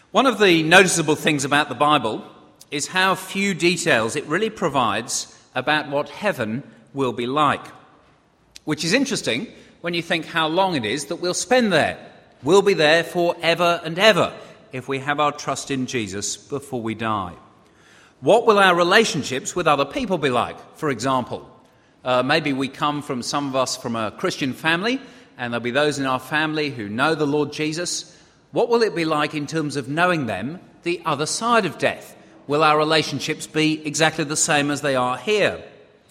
One of the noticeable things about the Bible is how few details it really provides about what heaven will be like, which is interesting when you think how long it is that we'll spend there. We'll be there forever and ever if we have our trust in Jesus before we die. What will our relationships with other people be like? For example, maybe some of us from a Christian family, and there'll be those in our family who know the Lord Jesus. What will it be like in terms of knowing them the other side of death? Will our relationships be exactly the same as they are here?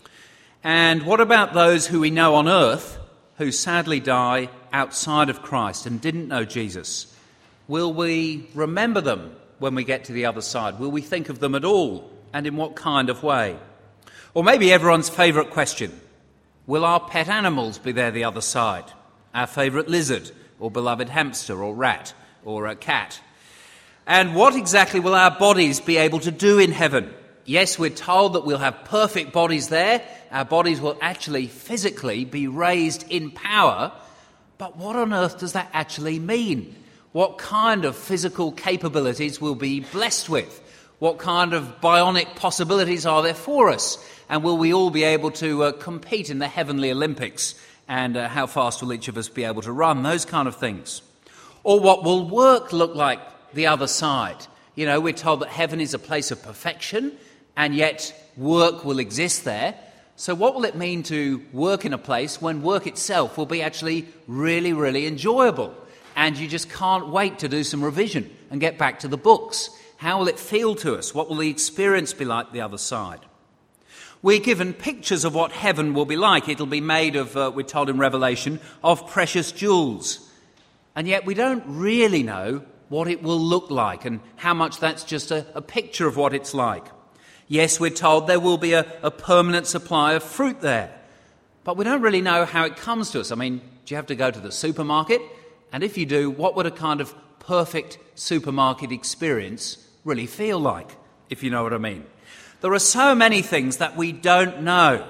And what about those who we know on earth who sadly die outside of Christ and didn't know Jesus? Will we remember them when we get to the other side? Will we think of them at all, and in what kind of way? Or maybe everyone's favourite question, will our pet animals be there the other side? Our favourite lizard, or beloved hamster, or rat, or a cat? And what exactly will our bodies be able to do in heaven? Yes, we're told that we'll have perfect bodies there. Our bodies will actually physically be raised in power. But what on earth does that actually mean? What kind of physical capabilities we'll be blessed with? What kind of bionic possibilities are there for us? And will we all be able to compete in the heavenly Olympics? And how fast will each of us be able to run? Those kind of things. Or what will work look like the other side? You know, we're told that heaven is a place of perfection, and yet work will exist there. So what will it mean to work in a place when work itself will be actually really, really enjoyable? And you just can't wait to do some revision and get back to the books. How will it feel to us? What will the experience be like the other side? We're given pictures of what heaven will be like. It'll be made of, we're told in Revelation, of precious jewels. And yet we don't really know what it will look like and how much that's just a picture of what it's like. Yes, we're told there will be a permanent supply of fruit there. But we don't really know how it comes to us. I mean, do you have to go to the supermarket? And if you do, what would a kind of perfect supermarket experience really feel like, if you know what I mean? There are so many things that we don't know.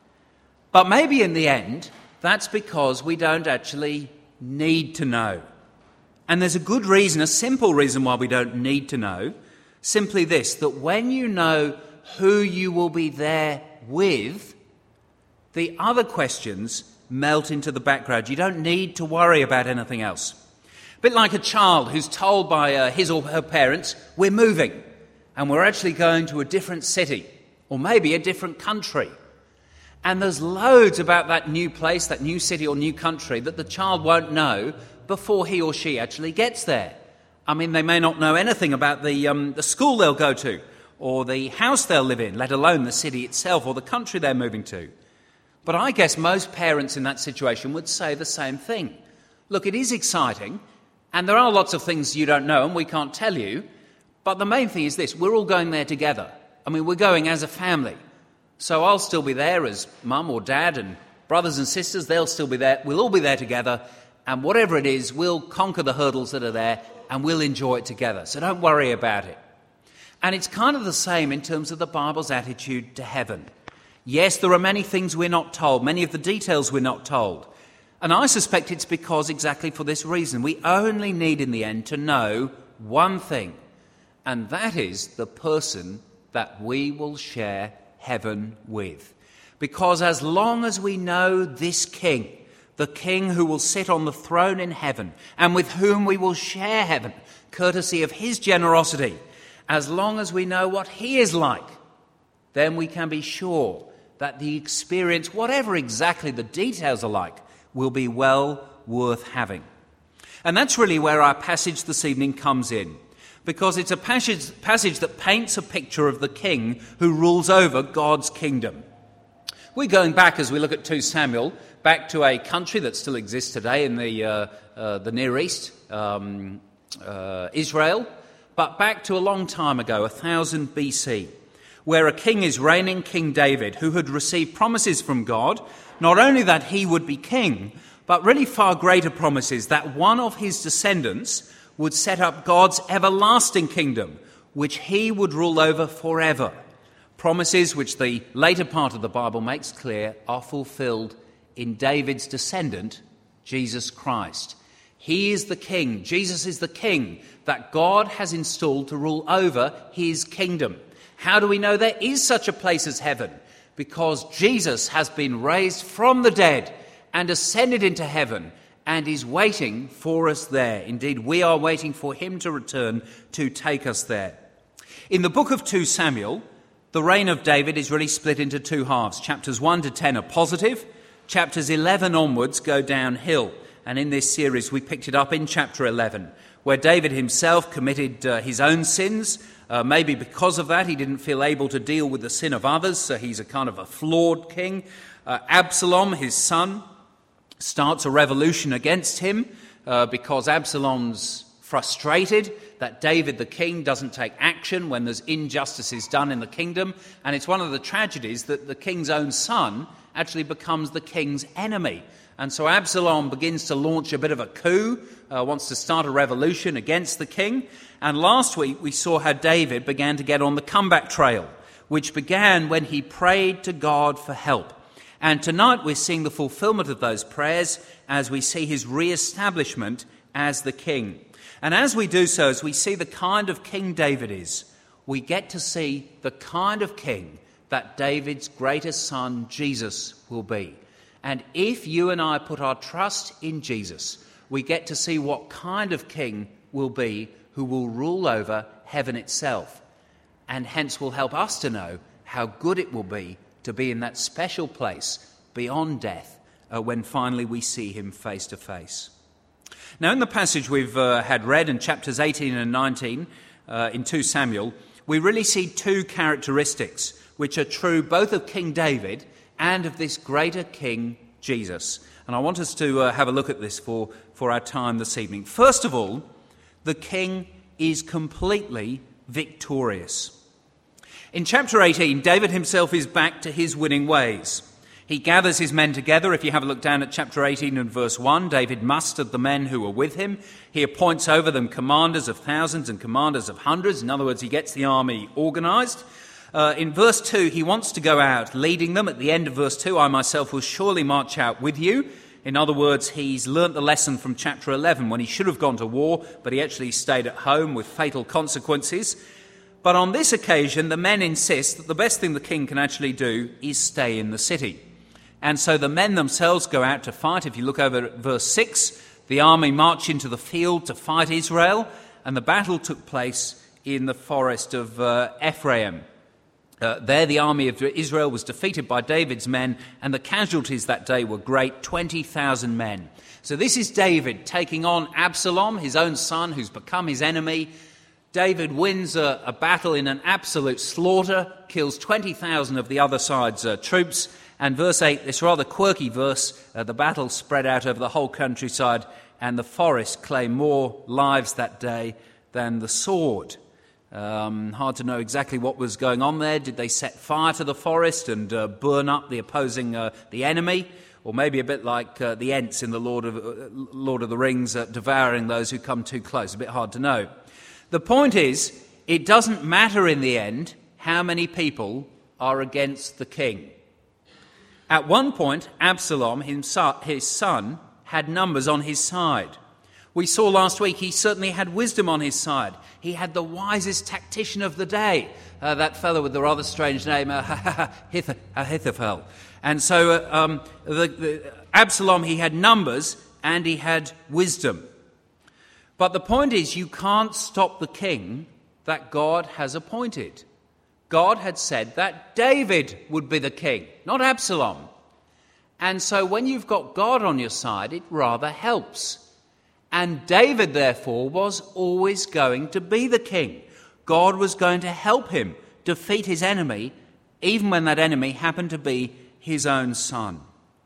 But maybe in the end, that's because we don't actually need to know. And there's a good reason, a simple reason why we don't need to know. Simply this, that when you know who you will be there with, the other questions melt into the background. You don't need to worry about anything else. A bit like a child who's told by his or her parents, we're moving, and we're actually going to a different city, or maybe a different country. And there's loads about that new place, that new city or new country that the child won't know before he or she actually gets there. I mean, they may not know anything about the school they'll go to, or the house they'll live in, let alone the city itself or the country they're moving to. But I guess most parents in that situation would say the same thing. Look, it is exciting, and there are lots of things you don't know and we can't tell you, but the main thing is this, we're all going there together. I mean, we're going as a family. So I'll still be there as mum or dad, and brothers and sisters, they'll still be there. We'll all be there together, and whatever it is, we'll conquer the hurdles that are there, and we'll enjoy it together. So don't worry about it. And it's kind of the same in terms of the Bible's attitude to heaven. Yes, there are many things we're not told, many of the details we're not told. And I suspect it's because exactly for this reason. We only need in the end to know one thing, and that is the person that we will share heaven with. Because as long as we know this King, the King who will sit on the throne in heaven and with whom we will share heaven, courtesy of his generosity, as long as we know what he is like, then we can be sure that the experience, whatever exactly the details are like, will be well worth having. And that's really where our passage this evening comes in, because it's a passage that paints a picture of the King who rules over God's kingdom. We're going back, as we look at 2 Samuel, back to a country that still exists today in the Near East, Israel, but back to a long time ago, 1000 BC, where a king is reigning, King David, who had received promises from God, not only that he would be king, but really far greater promises that one of his descendants would set up God's everlasting kingdom, which he would rule over forever. Promises which the later part of the Bible makes clear are fulfilled in David's descendant, Jesus Christ. He is the king. Jesus is the king that God has installed to rule over his kingdom. How do we know there is such a place as heaven? Because Jesus has been raised from the dead and ascended into heaven and is waiting for us there. Indeed, we are waiting for him to return to take us there. In the book of 2 Samuel, the reign of David is really split into two halves. Chapters 1 to 10 are positive. Chapters 11 onwards go downhill. And in this series, we picked it up in chapter 11, where David himself committed his own sins. Maybe because of that, he didn't feel able to deal with the sin of others, so he's a kind of a flawed king. Absalom, his son, starts a revolution against him because Absalom's frustrated that David the king doesn't take action when there's injustices done in the kingdom. And it's one of the tragedies that the king's own son actually becomes the king's enemy. And so Absalom begins to launch a bit of a coup, wants to start a revolution against the king. And last week we saw how David began to get on the comeback trail, which began when he prayed to God for help. And tonight we're seeing the fulfillment of those prayers as we see his re-establishment as the king. And as we do so, as we see the kind of king David is, we get to see the kind of king that David's greatest son, Jesus, will be. And if you and I put our trust in Jesus, we get to see what kind of king will be who will rule over heaven itself, and hence will help us to know how good it will be to be in that special place beyond death when finally we see him face to face. Now, in the passage we've had read in chapters 18 and 19 in 2 Samuel, we really see two characteristics which are true both of King David and of this greater king, Jesus. And I want us to have a look at this for our time this evening. First of all, the king is completely victorious. In chapter 18, David himself is back to his winning ways. He gathers his men together. If you have a look down at chapter 18 and verse 1, David mustered the men who were with him. He appoints over them commanders of thousands and commanders of hundreds. In other words, he gets the army organised. In verse 2, he wants to go out, leading them. At the end of verse 2, I myself will surely march out with you. In other words, he's learnt the lesson from chapter 11 when he should have gone to war, but he actually stayed at home with fatal consequences. But on this occasion, the men insist that the best thing the king can actually do is stay in the city. And so the men themselves go out to fight. If you look over at verse 6, the army marched into the field to fight Israel, and the battle took place in the forest of Ephraim. There the army of Israel was defeated by David's men, and the casualties that day were great, 20,000 men. So this is David taking on Absalom, his own son, who's become his enemy. David wins a battle in an absolute slaughter, kills 20,000 of the other side's troops. And verse 8, this rather quirky verse, the battle spread out over the whole countryside, and the forest claimed more lives that day than the sword. Hard to know exactly what was going on there. Did they set fire to the forest and burn up the opposing the enemy? Or maybe a bit like the Ents in the Lord of the Rings, devouring those who come too close. A bit hard to know. The point is, it doesn't matter in the end how many people are against the king. At one point, Absalom, his son, had numbers on his side. We saw last week he certainly had wisdom on his side. He had the wisest tactician of the day, that fellow with the rather strange name, Ahithophel. And so Absalom, he had numbers and he had wisdom. But the point is, you can't stop the king that God has appointed. God had said that David would be the king, not Absalom. And so when you've got God on your side, it rather helps. And David, therefore, was always going to be the king. God was going to help him defeat his enemy, even when that enemy happened to be his own son.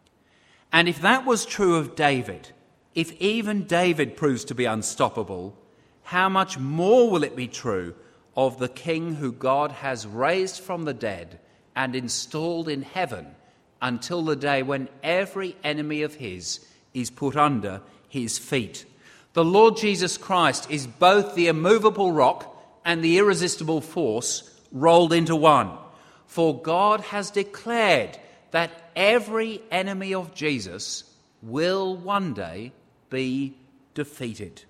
And if that was true of David, if even David proves to be unstoppable, how much more will it be true of the king who God has raised from the dead and installed in heaven until the day when every enemy of his is put under his feet? The Lord Jesus Christ is both the immovable rock and the irresistible force rolled into one. For God has declared that every enemy of Jesus will one day be defeated.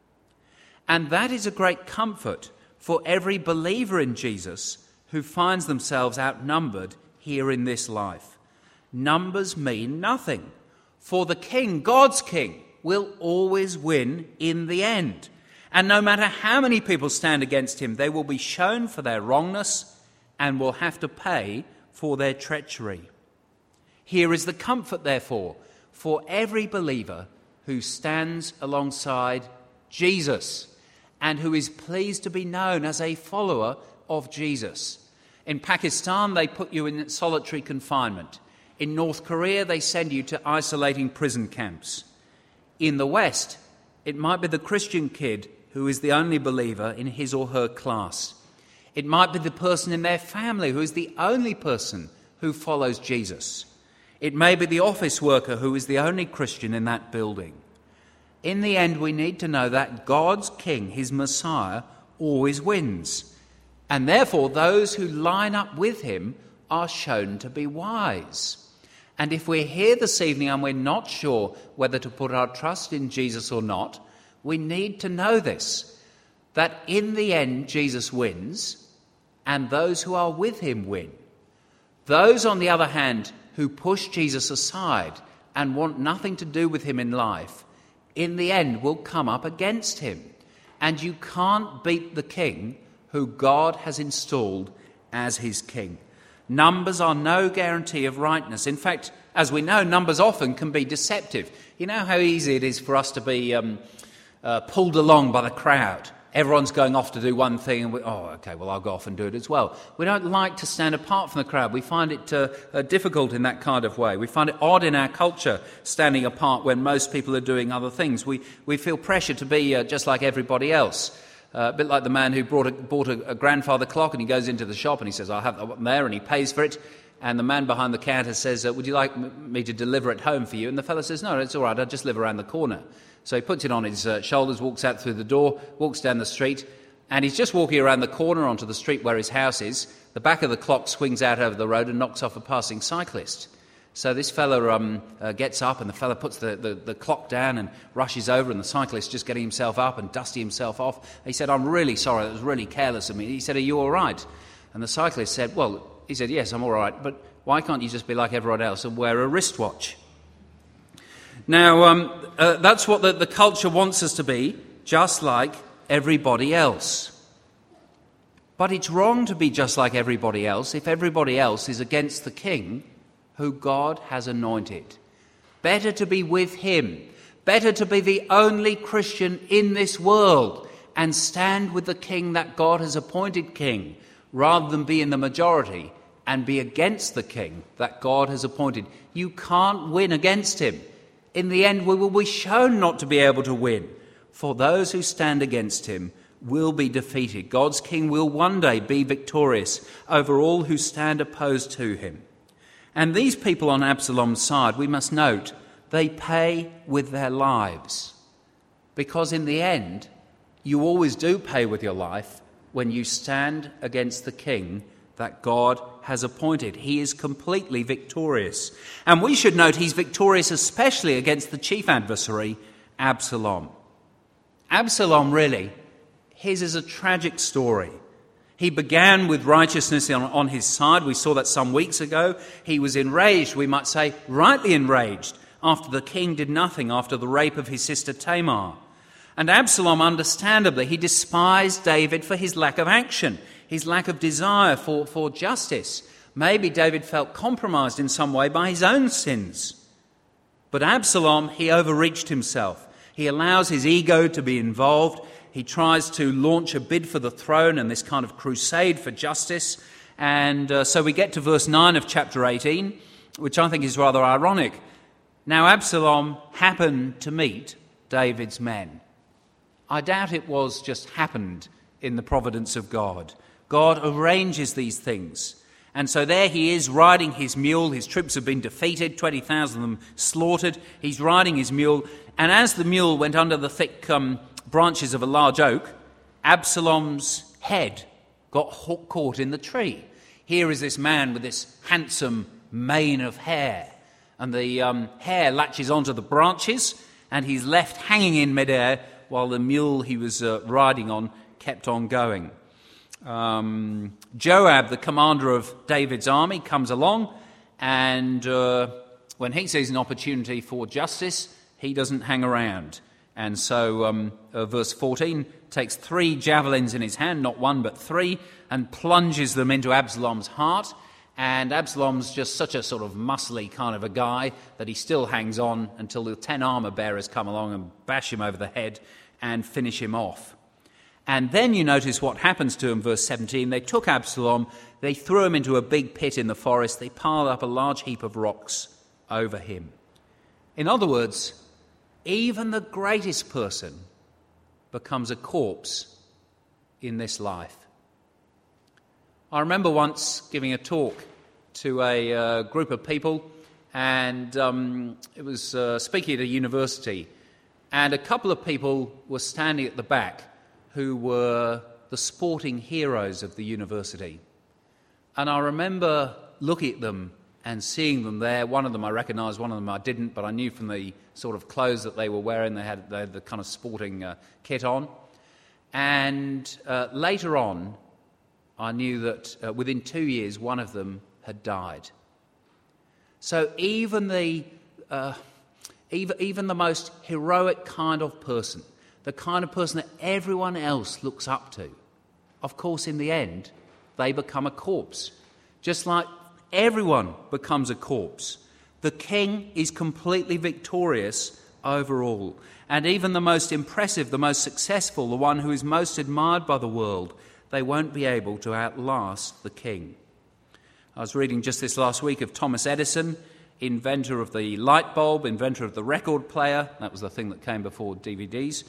And that is a great comfort for every believer in Jesus who finds themselves outnumbered here in this life. Numbers mean nothing, for the King, God's King, will always win in the end. And no matter how many people stand against him, they will be shown for their wrongness and will have to pay for their treachery. Here is the comfort, therefore, for every believer who stands alongside Jesus and who is pleased to be known as a follower of Jesus. In Pakistan, they put you in solitary confinement. In North Korea, they send you to isolating prison camps. In the West, it might be the Christian kid who is the only believer in his or her class. It might be the person in their family who is the only person who follows Jesus. It may be the office worker who is the only Christian in that building. In the end, we need to know that God's King, his Messiah, always wins. And therefore, those who line up with him are shown to be wise. And if we're here this evening and we're not sure whether to put our trust in Jesus or not, we need to know this, that in the end, Jesus wins, and those who are with him win. Those, on the other hand, who push Jesus aside and want nothing to do with him in life, in the end will come up against him. And you can't beat the King who God has installed as his King. Numbers are no guarantee of rightness. In fact, as we know, numbers often can be deceptive. You know how easy it is for us to be pulled along by the crowd. Everyone's going off to do one thing and I'll go off and do it as well. We don't like to stand apart from the crowd. We find it difficult in that kind of way. We find it odd in our culture standing apart when most people are doing other things. We feel pressure to be just like everybody else. A bit like the man who bought a grandfather clock, and he goes into the shop and he says, I'll have that one there, and he pays for it. And the man behind the counter says, would you like me to deliver it home for you? And the fellow says, no, it's all right, I just live around the corner. So he puts it on his shoulders, walks out through the door, walks down the street, and he's just walking around the corner onto the street where his house is. The back of the clock swings out over the road and knocks off a passing cyclist. So this fellow gets up, and the fellow puts the clock down and rushes over, and the cyclist just getting himself up and dusting himself off. He said, I'm really sorry, that was really careless of me. He said, are you all right? And the cyclist said, yes, I'm all right, but why can't you just be like everyone else and wear a wristwatch? Now, that's what the culture wants us to be, just like everybody else. But it's wrong to be just like everybody else if everybody else is against the King who God has anointed. Better to be with him, better to be the only Christian in this world and stand with the King that God has appointed King, rather than be in the majority and be against the King that God has appointed. You can't win against him. In the end, we will be shown not to be able to win, for those who stand against him will be defeated. God's King will one day be victorious over all who stand opposed to him. And these people on Absalom's side, we must note, they pay with their lives. Because in the end, you always do pay with your life when you stand against the King that God has appointed. He is completely victorious. And we should note he's victorious especially against the chief adversary, Absalom. Absalom, really, his is a tragic story. He began with righteousness on his side. We saw that some weeks ago. He was enraged, we might say rightly enraged, after the king did nothing after the rape of his sister Tamar. And Absalom, understandably, he despised David for his lack of action, his lack of desire for justice. Maybe David felt compromised in some way by his own sins. But Absalom, he overreached himself. He allows his ego to be involved. He tries to launch a bid for the throne and this kind of crusade for justice. And so we get to verse 9 of chapter 18, which I think is rather ironic. Now Absalom happened to meet David's men. I doubt it was just happened in the providence of God. God arranges these things. And so there he is riding his mule. His troops have been defeated, 20,000 of them slaughtered. He's riding his mule. And as the mule went under the thick branches of a large oak, Absalom's head got caught in the tree. Here is this man with this handsome mane of hair. And the hair latches onto the branches. and he's left hanging in midair while the mule he was riding on kept on going. Joab, the commander of David's army, comes along, and when he sees an opportunity for justice, he doesn't hang around. And so verse 14, takes 3 javelins in his hand, not 1 but 3, and plunges them into Absalom's heart. And Absalom's just such a sort of muscly kind of a guy that he still hangs on until the 10 armor bearers come along and bash him over the head and finish him off. And then you notice what happens to him, verse 17. They took Absalom, they threw him into a big pit in the forest, they piled up a large heap of rocks over him. In other words, even the greatest person becomes a corpse in this life. I remember once giving a talk to a group of people, and it was speaking at a university, and a couple of people were standing at the back who were the sporting heroes of the university. And I remember looking at them and seeing them there. One of them I recognised, one of them I didn't, but I knew from the sort of clothes that they were wearing, they had the kind of sporting kit on. And later on, I knew that within 2 years, one of them had died. So even the most heroic kind of person, the kind of person that everyone else looks up to, of course, in the end, they become a corpse. Just like everyone becomes a corpse. The king is completely victorious over all. And even the most impressive, the most successful, the one who is most admired by the world, they won't be able to outlast the king. I was reading just this last week of Thomas Edison, inventor of the light bulb, inventor of the record player. That was the thing that came before DVDs.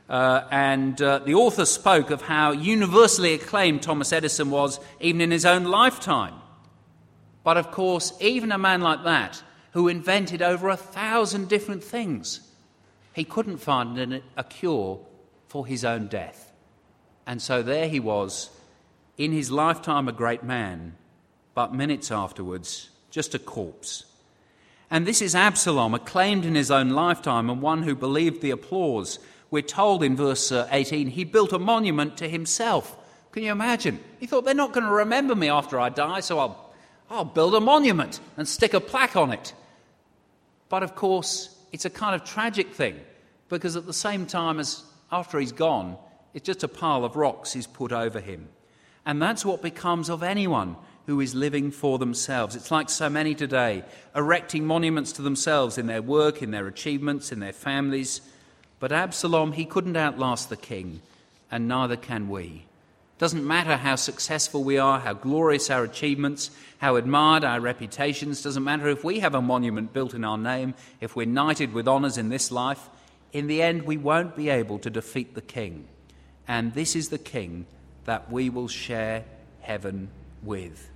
And the author spoke of how universally acclaimed Thomas Edison was, even in his own lifetime. But of course, even a man like that, who invented over 1,000 different things, he couldn't find a cure for his own death. And so there he was, in his lifetime a great man, but minutes afterwards, just a corpse. And this is Absalom, acclaimed in his own lifetime and one who believed the applause. We're told in verse 18, he built a monument to himself. Can you imagine? He thought, they're not going to remember me after I die, so I'll build a monument and stick a plaque on it. But of course, it's a kind of tragic thing, because at the same time as after he's gone, it's just a pile of rocks he's put over him. And that's what becomes of anyone who is living for themselves. It's like so many today, erecting monuments to themselves in their work, in their achievements, in their families. But Absalom, he couldn't outlast the king, and neither can we. Doesn't matter how successful we are, how glorious our achievements, how admired our reputations. Doesn't matter if we have a monument built in our name, if we're knighted with honours in this life. In the end, we won't be able to defeat the king. And this is the king that we will share heaven with.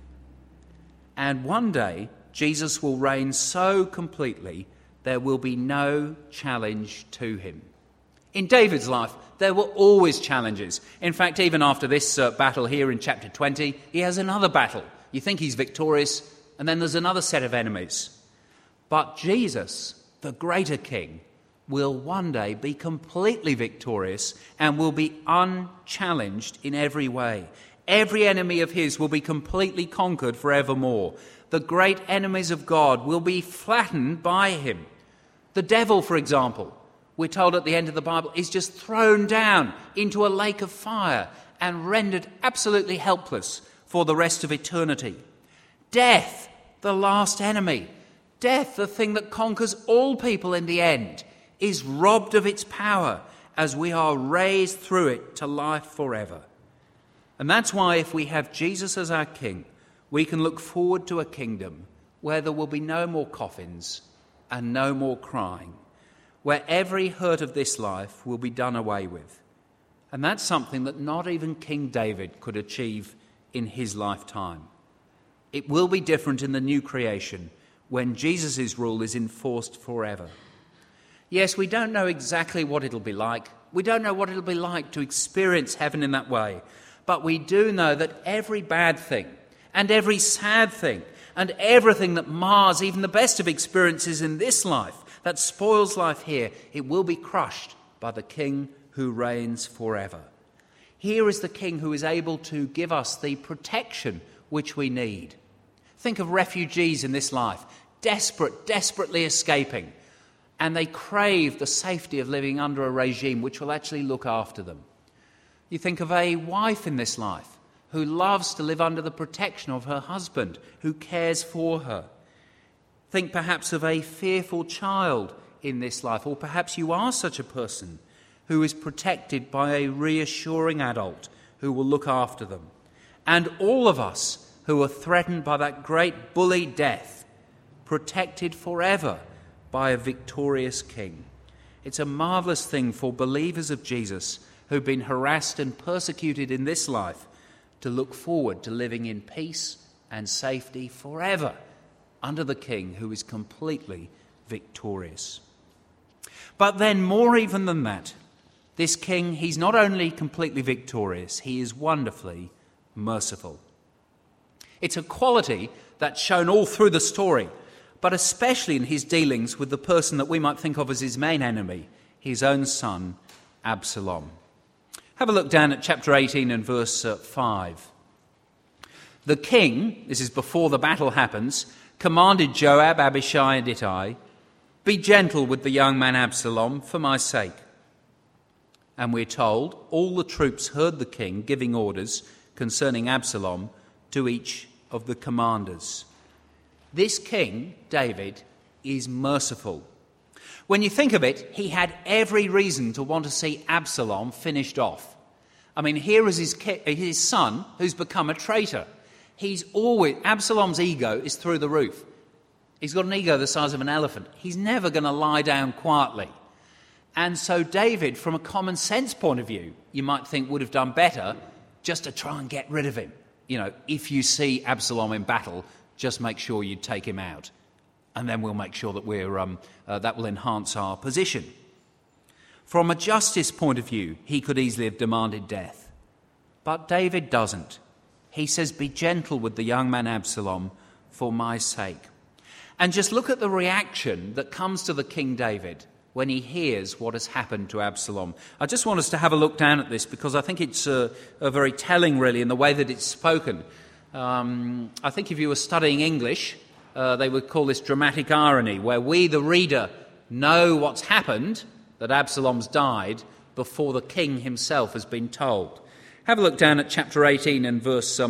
And one day, Jesus will reign so completely, there will be no challenge to him. In David's life, there were always challenges. In fact, even after this battle here in chapter 20, he has another battle. You think he's victorious, and then there's another set of enemies. But Jesus, the greater king, will one day be completely victorious and will be unchallenged in every way. Every enemy of his will be completely conquered forevermore. The great enemies of God will be flattened by him. The devil, for example, we're told at the end of the Bible, is just thrown down into a lake of fire and rendered absolutely helpless for the rest of eternity. Death, the last enemy, death, the thing that conquers all people in the end, is robbed of its power as we are raised through it to life forever. And that's why if we have Jesus as our King, we can look forward to a kingdom where there will be no more coffins and no more crying, where every hurt of this life will be done away with. And that's something that not even King David could achieve in his lifetime. It will be different in the new creation when Jesus' rule is enforced forever. Yes, we don't know exactly what it'll be like. We don't know what it'll be like to experience heaven in that way. But we do know that every bad thing and every sad thing and everything that mars even the best of experiences in this life, that spoils life here, it will be crushed by the King who reigns forever. Here is the King who is able to give us the protection which we need. Think of refugees in this life, desperately escaping, and they crave the safety of living under a regime which will actually look after them. You think of a wife in this life who loves to live under the protection of her husband, who cares for her. Think perhaps of a fearful child in this life, or perhaps you are such a person who is protected by a reassuring adult who will look after them. And all of us who are threatened by that great bully death, protected forever by a victorious King. It's a marvellous thing for believers of Jesus who've been harassed and persecuted in this life to look forward to living in peace and safety forever under the King who is completely victorious. But then more even than that, this King, he's not only completely victorious, he is wonderfully merciful. It's a quality that's shown all through the story, but especially in his dealings with the person that we might think of as his main enemy, his own son, Absalom. Have a look down at chapter 18 and verse 5. The king, this is before the battle happens, commanded Joab, Abishai and Ittai, "Be gentle with the young man Absalom for my sake." And we're told all the troops heard the king giving orders concerning Absalom to each of the commanders. This king, David, is merciful. When you think of it, he had every reason to want to see Absalom finished off. I mean, here is his son who's become a traitor. Absalom's ego is through the roof. He's got an ego the size of an elephant. He's never going to lie down quietly. And so David, from a common sense point of view, you might think would have done better just to try and get rid of him. You know, if you see Absalom in battle, just make sure you take him out. And then we'll make sure that that will enhance our position. From a justice point of view, he could easily have demanded death. But David doesn't. He says, "Be gentle with the young man Absalom for my sake." And just look at the reaction that comes to the King David when he hears what has happened to Absalom. I just want us to have a look down at this because I think it's very telling, really, in the way that it's spoken. I think if you were studying English, they would call this dramatic irony, where we, the reader, know what's happened, that Absalom's died, before the king himself has been told. Have a look down at chapter 18 and verse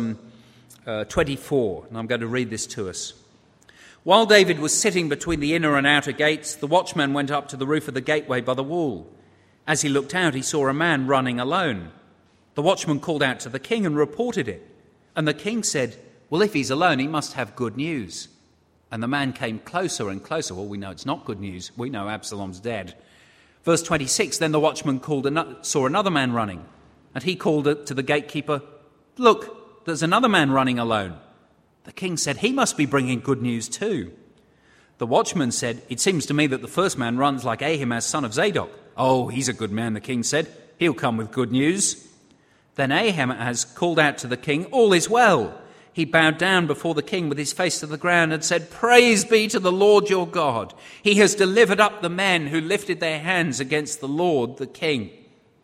24, and I'm going to read this to us. While David was sitting between the inner and outer gates, the watchman went up to the roof of the gateway by the wall. As he looked out, he saw a man running alone. The watchman called out to the king and reported it. And the king said, "Well, if he's alone, he must have good news." And the man came closer and closer. Well, we know it's not good news. We know Absalom's dead. Verse 26, then the watchman saw another man running. And he called to the gatekeeper, "Look, there's another man running alone." The king said, "He must be bringing good news too." The watchman said, "It seems to me that the first man runs like Ahimaaz, son of Zadok." "Oh, he's a good man," the king said. "He'll come with good news." Then Ahimaaz called out to the king, "All is well." He bowed down before the king with his face to the ground and said, "Praise be to the Lord your God. He has delivered up the men who lifted their hands against the Lord, the king."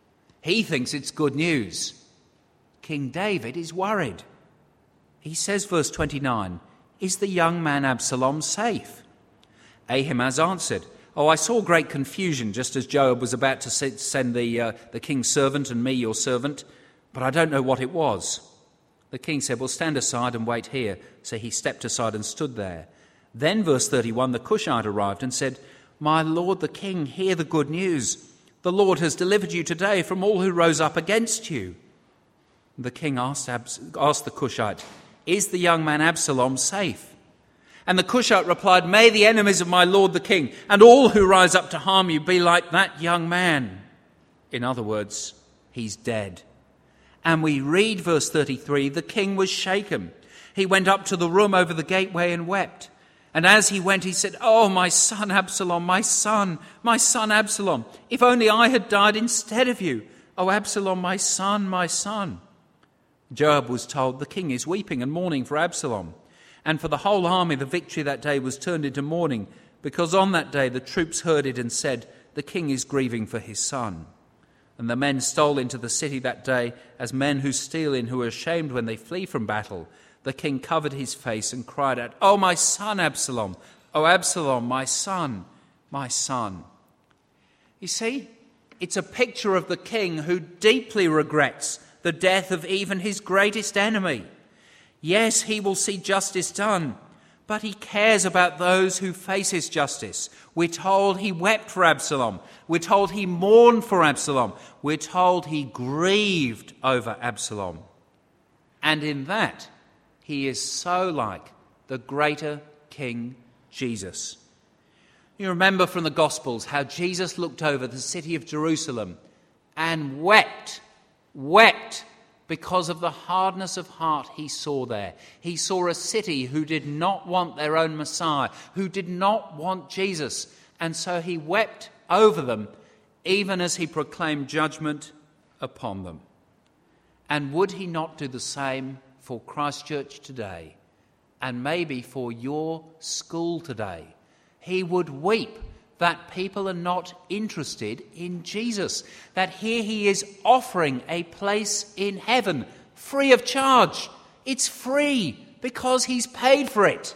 He thinks it's good news. King David is worried. He says, verse 29, "Is the young man Absalom safe?" Ahimaaz answered, "Oh, I saw great confusion just as Joab was about to send the king's servant and me, your servant, but I don't know what it was." The king said, "Well, stand aside and wait here." So he stepped aside and stood there. Then, verse 31, the Cushite arrived and said, "My lord the king, hear the good news. The Lord has delivered you today from all who rose up against you." The king asked the Cushite, "Is the young man Absalom safe?" And the Cushite replied, "May the enemies of my lord the king and all who rise up to harm you be like that young man." In other words, he's dead. And we read verse 33, the king was shaken. He went up to the room over the gateway and wept. And as he went, he said, "Oh, my son Absalom, my son Absalom, if only I had died instead of you. Oh, Absalom, my son, my son." Joab was told, "The king is weeping and mourning for Absalom." And for the whole army, the victory that day was turned into mourning because on that day the troops heard it and said, 'The king is grieving for his son.' And the men stole into the city that day as men who steal in, who are ashamed when they flee from battle. The king covered his face and cried out, 'Oh, my son Absalom! Oh, Absalom, my son, my son.'" You see, it's a picture of the king who deeply regrets the death of even his greatest enemy. Yes, he will see justice done, but he cares about those who face his justice. We're told he wept for Absalom. We're told he mourned for Absalom. We're told he grieved over Absalom. And in that, he is so like the greater King Jesus. You remember from the Gospels how Jesus looked over the city of Jerusalem and wept because of the hardness of heart he saw there. He saw a city who did not want their own Messiah, who did not want Jesus, and so he wept over them, even as he proclaimed judgment upon them. And would he not do the same for Christchurch today, and maybe for your school today? He would weep that people are not interested in Jesus, that here he is offering a place in heaven free of charge. It's free because he's paid for it.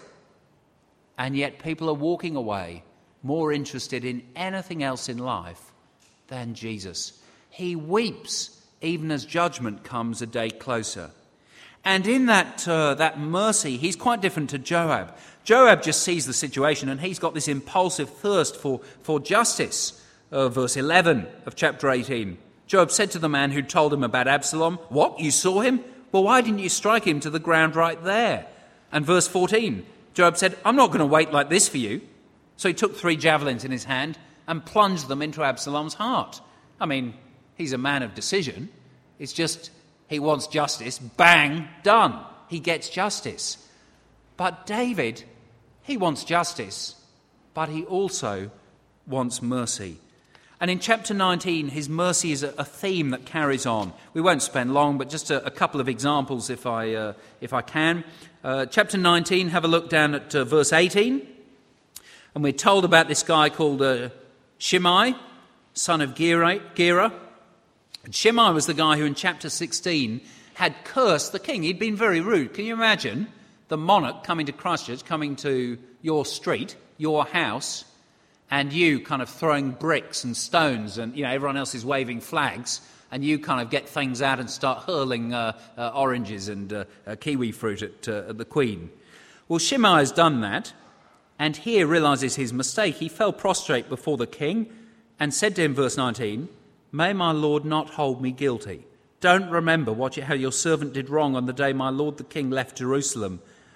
And yet people are walking away more interested in anything else in life than Jesus. He weeps even as judgment comes a day closer. And in that mercy, he's quite different to Joab. Joab just sees the situation and he's got this impulsive thirst for justice. Verse 11 of chapter 18. Joab said to the man who told him about Absalom, "What, you saw him? Well, why didn't you strike him to the ground right there?" And verse 14, Joab said, "I'm not going to wait like this for you." So he took 3 javelins in his hand and plunged them into Absalom's heart. I mean, he's a man of decision. It's just he wants justice. Bang, done. He gets justice. But David, he wants justice, but he also wants mercy. And in chapter 19, his mercy is a theme that carries on. We won't spend long, but just a couple of examples if I can. Chapter 19, have a look down at verse 18. And we're told about this guy called Shimei, son of Gera. And Shimei was the guy who in chapter 16 had cursed the king. He'd been very rude. Can you imagine the monarch coming to Christchurch, coming to your street, your house, and you kind of throwing bricks and stones and, everyone else is waving flags, and you kind of get things out and start hurling oranges and kiwi fruit at the Queen. Well, Shimei has done that, and here realises his mistake. He fell prostrate before the king and said to him, verse 19, "May my lord not hold me guilty. Don't remember how your servant did wrong on the day my lord the king left Jerusalem.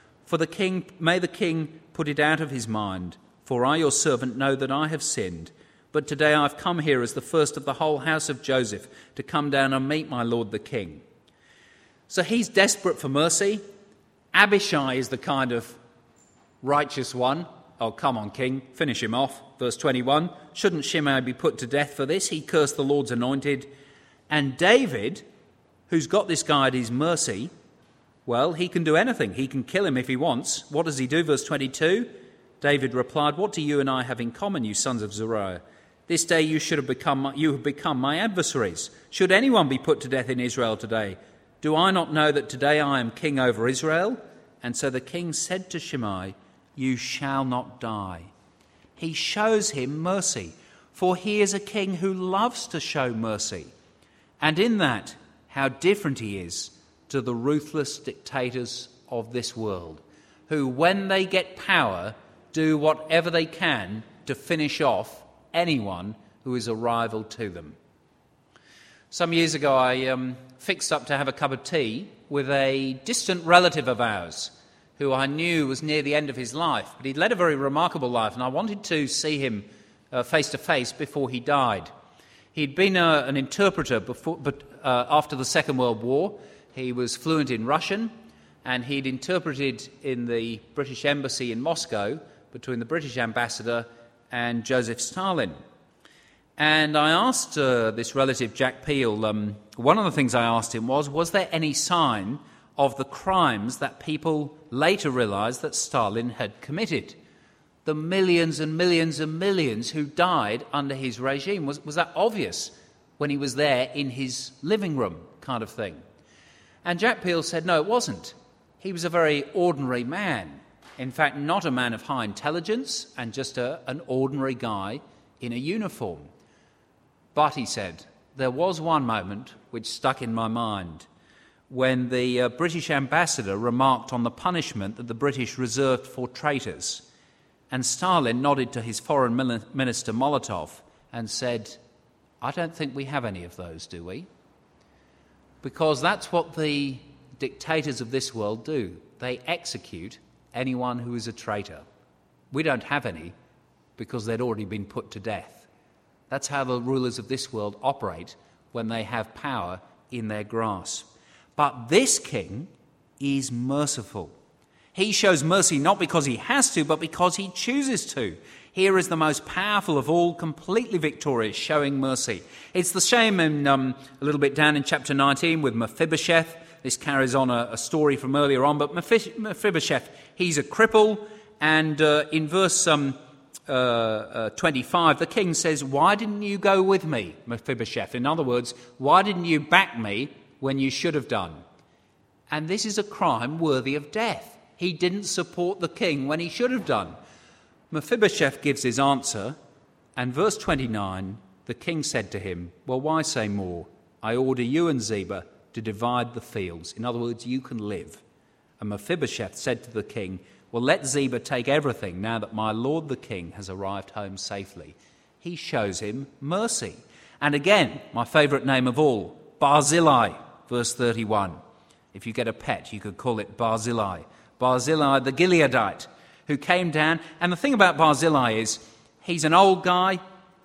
May the king put it out of his mind, for I, your servant, know that I have sinned. But today I've come here as the first of the whole house of Joseph to come down and meet my lord the king." So he's desperate for mercy. Abishai is the kind of righteous one. "Oh, come on, king, finish him off." Verse 21, "Shouldn't Shimei be put to death for this? He cursed the Lord's anointed." And David, who's got this guy at his mercy, well, he can do anything. He can kill him if he wants. What does he do? Verse 22, David replied, "What do you and I have in common, you sons of Zeruiah? This day you have become my adversaries. Should anyone be put to death in Israel today? Do I not know that today I am king over Israel?" And so the king said to Shimei, "You shall not die." He shows him mercy, for he is a king who loves to show mercy. And in that, how different he is to the ruthless dictators of this world, who, when they get power, do whatever they can to finish off anyone who is a rival to them. Some years ago, I fixed up to have a cup of tea with a distant relative of ours, who I knew was near the end of his life, but he'd led a very remarkable life, and I wanted to see him face to face before he died. He'd been an interpreter after the Second World War. He was fluent in Russian, and he'd interpreted in the British Embassy in Moscow between the British ambassador and Joseph Stalin. And I asked this relative, Jack Peel, one of the things I asked him was there any sign of the crimes that people later realised that Stalin had committed? the millions and millions and millions who died under his regime? Was that obvious when he was there in his living room kind of thing? And Jack Peel said, no, it wasn't. He was a very ordinary man. In fact, not a man of high intelligence and just an ordinary guy in a uniform. But, he said, there was one moment which stuck in my mind when the British ambassador remarked on the punishment that the British reserved for traitors. And Stalin nodded to his foreign minister Molotov and said, I don't think we have any of those, do we? Because that's what the dictators of this world do. They execute anyone who is a traitor. We don't have any because they'd already been put to death. That's how the rulers of this world operate when they have power in their grasp. But this king is merciful. He shows mercy not because he has to, but because he chooses to. Here is the most powerful of all, completely victorious, showing mercy. It's the same in a little bit down in chapter 19 with Mephibosheth. This carries on a story from earlier on, but Mephibosheth, he's a cripple, and in verse 25, the king says, why didn't you go with me, Mephibosheth? In other words, why didn't you back me when you should have done? And this is a crime worthy of death. He didn't support the king when he should have done. Mephibosheth gives his answer, and verse 29, the king said to him, well, why say more? I order you and Ziba to divide the fields. In other words, you can live. And Mephibosheth said to the king, well, let Ziba take everything now that my lord the king has arrived home safely. He shows him mercy. And again, my favourite name of all, Barzillai, verse 31. If you get a pet, you could call it Barzillai. Barzillai the Gileadite, who came down. And the thing about Barzillai is he's an old guy.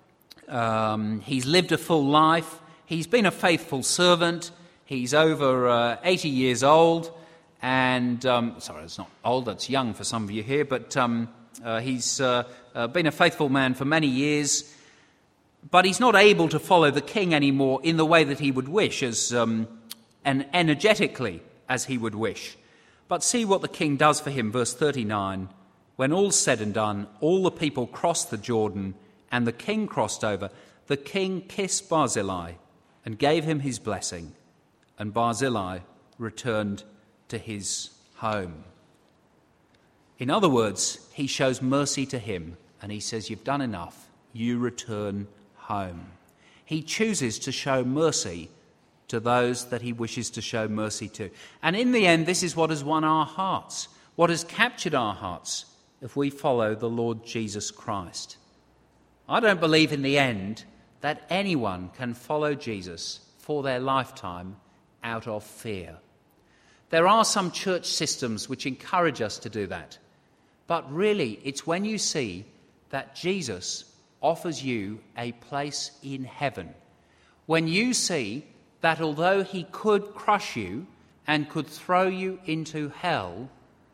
He's lived a full life. He's been a faithful servant. He's over 80 years old. And, sorry, it's not old, that's young for some of you here, but he's been a faithful man for many years. But he's not able to follow the king anymore in the way that he would wish, and energetically as he would wish. But see what the king does for him, verse 39. When all's said and done, all the people crossed the Jordan, and the king crossed over. The king kissed Barzillai and gave him his blessing, and Barzillai returned to his home. In other words, he shows mercy to him, and he says, you've done enough, you return home. He chooses to show mercy to those that he wishes to show mercy to. And in the end, this is what has won our hearts, what has captured our hearts if we follow the Lord Jesus Christ. I don't believe in the end that anyone can follow Jesus for their lifetime out of fear. There are some church systems which encourage us to do that. But really, it's when you see that Jesus offers you a place in heaven. When you see that although he could crush you and could throw you into hell,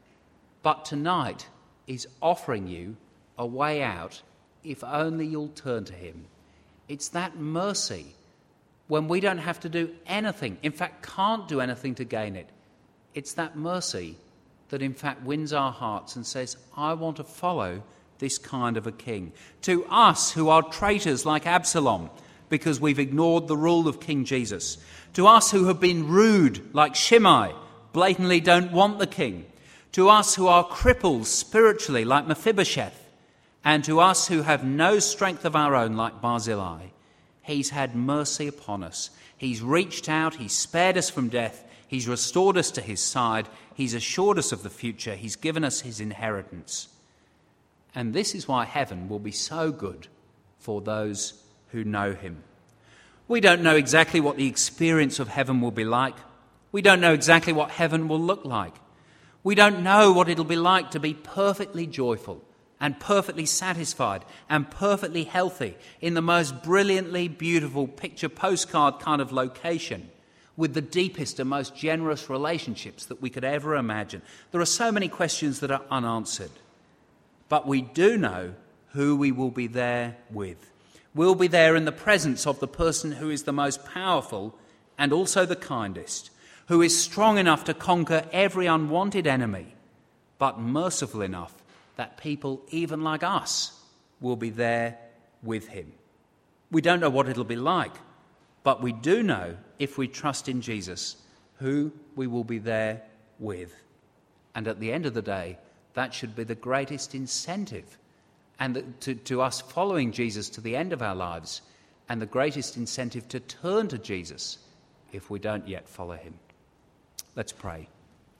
but tonight is offering you a way out if only you'll turn to him. It's that mercy when we don't have to do anything, in fact can't do anything to gain it. It's that mercy that in fact wins our hearts and says, I want to follow this kind of a king. To us who are traitors like Absalom, because we've ignored the rule of King Jesus. To us who have been rude like Shimei, blatantly don't want the king. To us who are cripples spiritually like Mephibosheth. And to us who have no strength of our own like Barzillai. He's had mercy upon us. He's reached out, he's spared us from death, he's restored us to his side, he's assured us of the future, he's given us his inheritance. And this is why heaven will be so good for those who know him. We don't know exactly what the experience of heaven will be like. We don't know exactly what heaven will look like. We don't know what it'll be like to be perfectly joyful and perfectly satisfied and perfectly healthy in the most brilliantly beautiful picture postcard kind of location with the deepest and most generous relationships that we could ever imagine. There are so many questions that are unanswered. But we do know who we will be there with. We'll be there in the presence of the person who is the most powerful and also the kindest, who is strong enough to conquer every unwanted enemy, but merciful enough that people, even like us, will be there with him. We don't know what it'll be like, but we do know, if we trust in Jesus, who we will be there with. And at the end of the day, that should be the greatest incentive and to us following Jesus to the end of our lives, and the greatest incentive to turn to Jesus if we don't yet follow him. Let's pray.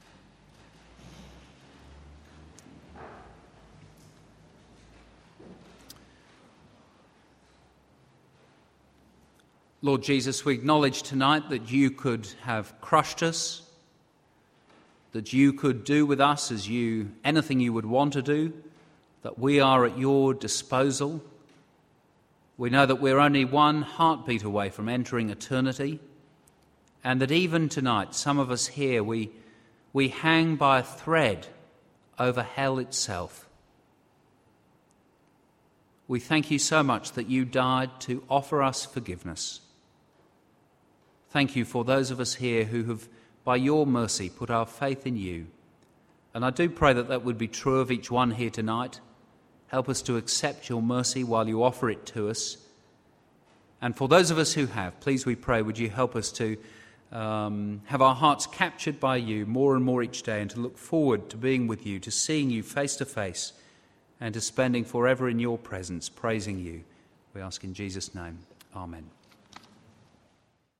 Lord Jesus, we acknowledge tonight that you could have crushed us, that you could do with us anything you would want to do, that we are at your disposal. We know that we're only one heartbeat away from entering eternity, and that even tonight, some of us here, we hang by a thread over hell itself. We thank you so much that you died to offer us forgiveness. Thank you for those of us here who have, by your mercy, put our faith in you. And I do pray that that would be true of each one here tonight. Help us to accept your mercy while you offer it to us. And for those of us who have, please, we pray, would you help us to have our hearts captured by you more and more each day, and to look forward to being with you, to seeing you face to face, and to spending forever in your presence, praising you. We ask in Jesus' name. Amen.